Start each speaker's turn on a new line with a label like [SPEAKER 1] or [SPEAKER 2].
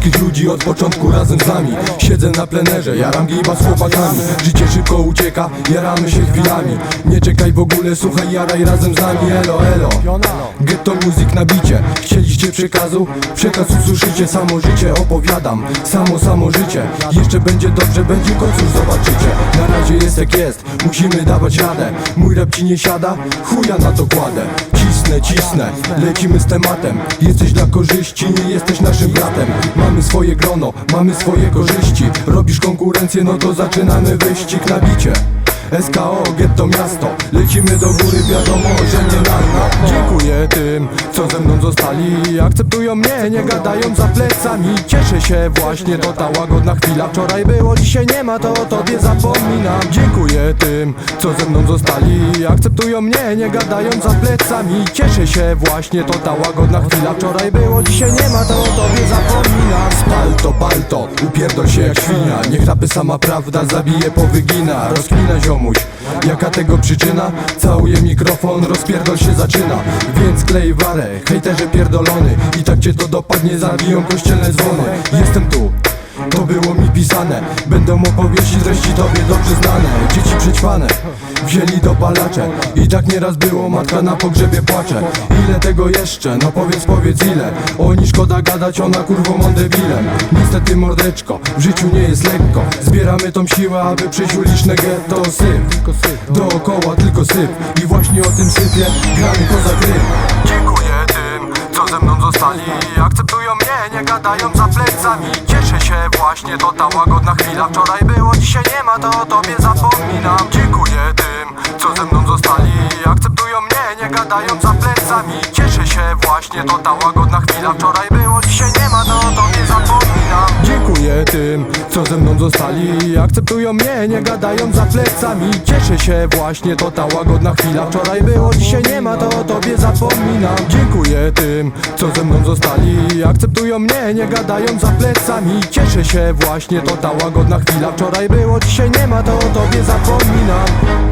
[SPEAKER 1] tych ludzi od początku razem z nami. Siedzę na plenerze, jaram giba z chłopakami. Życie szybko ucieka, jaramy się chwilami. Nie czekaj w ogóle, słuchaj, jaraj razem z nami. Elo, elo, Ghetto Music na bicie. Chcieliście przekazu? Przekaz usłyszycie. Samo życie opowiadam, samo życie. Jeszcze będzie dobrze, będzie końcu, zobaczycie. Na razie jest jak jest, musimy dawać radę. Mój rap ci nie siada, chuja na to kładę. Cisnę, lecimy z tematem. Jesteś dla korzyści, nie jesteś naszym bratem. Mamy swoje grono, mamy swoje korzyści. Robisz konkurencję, no to zaczynamy wyścig na bicie. SKO, getto miasto, lecimy do góry, wiadomo, że nie narno. Dziękuję tym, co ze mną zostali. Akceptują mnie, nie gadają za plecami. Cieszę się właśnie, to ta łagodna chwila. Wczoraj było, dzisiaj nie ma, to o tobie zapominam. Dziękuję tym, co ze mną zostali. Akceptują mnie, nie gadają za plecami. Cieszę się właśnie, to ta łagodna chwila. Wczoraj było, dzisiaj nie ma, to o tobie zapominam. Spal to, upierdol się jak świnia. Niech rapy sama prawda zabije, powygina. Rozkmina ziomuś, jaka tego przyczyna? Całuję mikrofon, rozpierdol się zaczyna. Więc klej warę, hejterze pierdolony. I tak cię to dopadnie, zabiją kościelne dzwony. Jestem tu, to było mi pisane. Będą opowieści, treści tobie dobrze znane. Dzieci przećwane, wzięli dopalacze. I tak nieraz było, matka na pogrzebie płacze. Ile tego jeszcze? No powiedz ile. Oni szkoda gadać, ona kurwą debilem. Niestety mordeczko, w życiu nie jest lekko. Zbieramy tą siłę, aby przejść uliczne getto. Syp, dookoła tylko syp. I właśnie o tym sypie gramy poza grym. Dziękuję tym, co ze mną zostali. Akceptują mnie, nie gadają za plecami. Cieszę się właśnie, to ta łagodna chwila. Wczoraj było, dzisiaj nie ma, to o tobie zapominam. Dziękuję tym, co ze mną zostali. Akceptują mnie, nie gadają za plecami. Cieszę się właśnie, to ta łagodna chwila. Wczoraj było, dzisiaj nie ma, to o tobie zapominam. Dziękuję tym, co ze mną zostali. Akceptują mnie, nie gadają za plecami. Cieszę się właśnie, to ta łagodna chwila. Wczoraj było, dzisiaj nie ma, to o tobie zapominam. Dziękuję tym, co ze mną zostali. Akceptują mnie, nie gadają za plecami. Cieszę się właśnie, to ta łagodna chwila. Wczoraj było, dzisiaj nie ma, to o tobie zapominam.